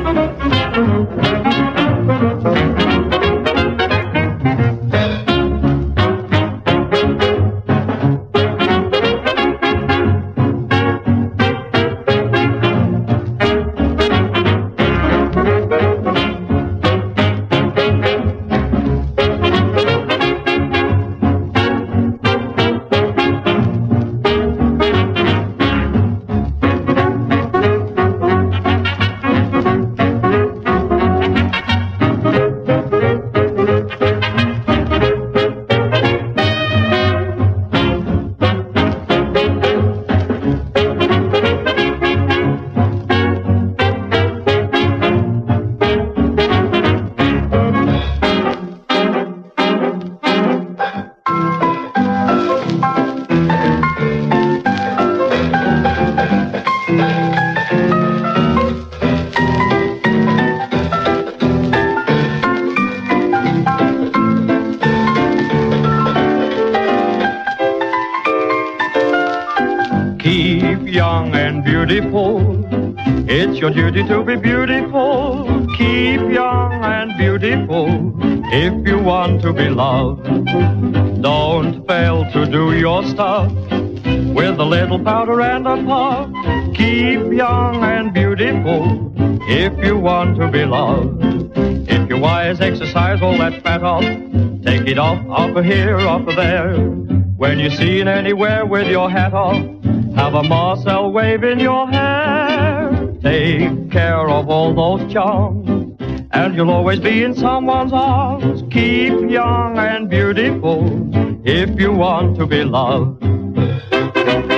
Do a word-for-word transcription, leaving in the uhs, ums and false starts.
Young and beautiful, it's your duty to be beautiful. Keep young and beautiful if you want to be loved. Don't fail to do your stuff with a little powder and a puff. Keep young and beautiful if you want to be loved. If you're wise, exercise all that fat off. Take it off, off of here, off of there. When you're seen anywhere with your hat off, have a Marcel wave in your hair. Take care of all those charms, and you'll always be in someone's arms. Keep young and beautiful if you want to be loved.